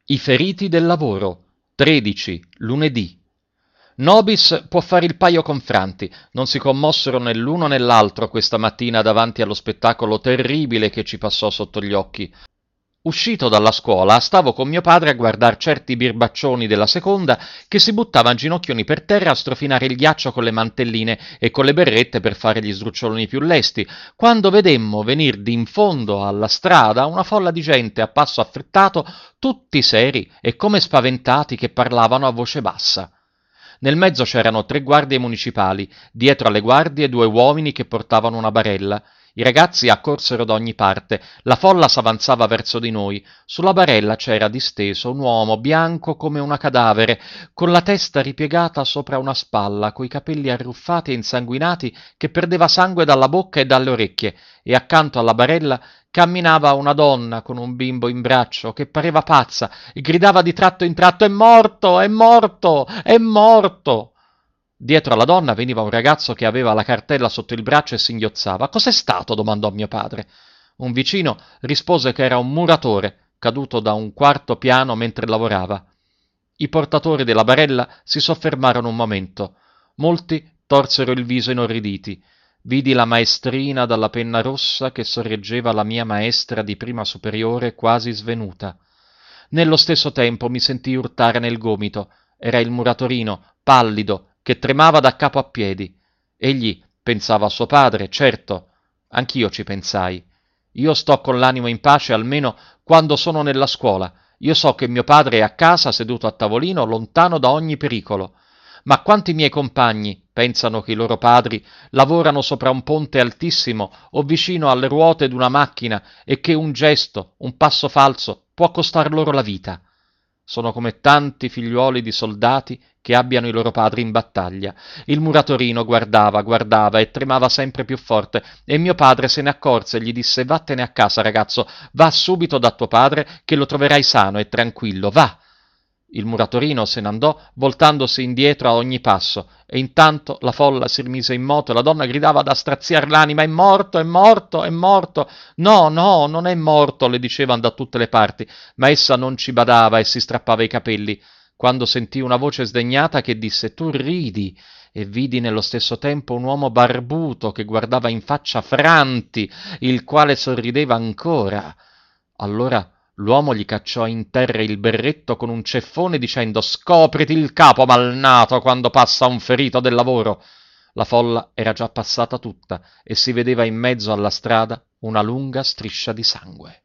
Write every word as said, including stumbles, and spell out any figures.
I feriti del lavoro. tredici. Lunedì. Nobis può fare il paio con Franti. Non si commossero né l'uno né l'altro questa mattina davanti allo spettacolo terribile che ci passò sotto gli occhi. Uscito dalla scuola, stavo con mio padre a guardar certi birbaccioni della seconda che si buttavan ginocchioni per terra a strofinare il ghiaccio con le mantelline e con le berrette per fare gli sdruccioloni più lesti, quando vedemmo venir d'in fondo alla strada una folla di gente a passo affrettato, tutti seri e come spaventati che parlavano a voce bassa. Nel mezzo c'erano tre guardie municipali, dietro alle guardie due uomini che portavano una barella. I ragazzi accorsero da ogni parte, la folla s'avanzava verso di noi. Sulla barella c'era disteso un uomo bianco come una cadavere, con la testa ripiegata sopra una spalla, coi capelli arruffati e insanguinati che perdeva sangue dalla bocca e dalle orecchie, e accanto alla barella camminava una donna con un bimbo in braccio che pareva pazza e gridava di tratto in tratto: «È morto, è morto, è morto!» Dietro alla donna veniva un ragazzo che aveva la cartella sotto il braccio e singhiozzava. «Cos'è stato?» domandò mio padre. Un vicino rispose che era un muratore caduto da un quarto piano mentre lavorava. I portatori della barella si soffermarono un momento. Molti torsero il viso inorriditi. Vidi la maestrina dalla penna rossa che sorreggeva la mia maestra di prima superiore quasi svenuta. Nello stesso tempo mi sentii urtare nel gomito. Era il muratorino, pallido, che tremava da capo a piedi. Egli pensava a suo padre, certo. Anch'io ci pensai. Io sto con l'animo in pace almeno quando sono nella scuola. Io so che mio padre è a casa seduto a tavolino, lontano da ogni pericolo. Ma quanti miei compagni pensano che i loro padri lavorano sopra un ponte altissimo o vicino alle ruote d'una macchina e che un gesto, un passo falso può costar loro la vita? Sono come tanti figliuoli di soldati che abbiano i loro padri in battaglia. Il muratorino guardava, guardava e tremava sempre più forte, e mio padre se ne accorse e gli disse: «Vattene a casa, ragazzo, va subito da tuo padre che lo troverai sano e tranquillo, va!» Il muratorino se ne andò voltandosi indietro a ogni passo, e intanto la folla si rimise in moto e la donna gridava da straziar l'anima: «È morto, è morto, è morto!» «No, no, non è morto», le dicevano da tutte le parti, ma essa non ci badava e si strappava i capelli, quando sentì una voce sdegnata che disse: «Tu ridi!» E vidi nello stesso tempo un uomo barbuto che guardava in faccia Franti, il quale sorrideva ancora. Allora l'uomo gli cacciò in terra il berretto con un ceffone dicendo: «Scopriti il capo, malnato, quando passa un ferito del lavoro!» La folla era già passata tutta e si vedeva in mezzo alla strada una lunga striscia di sangue.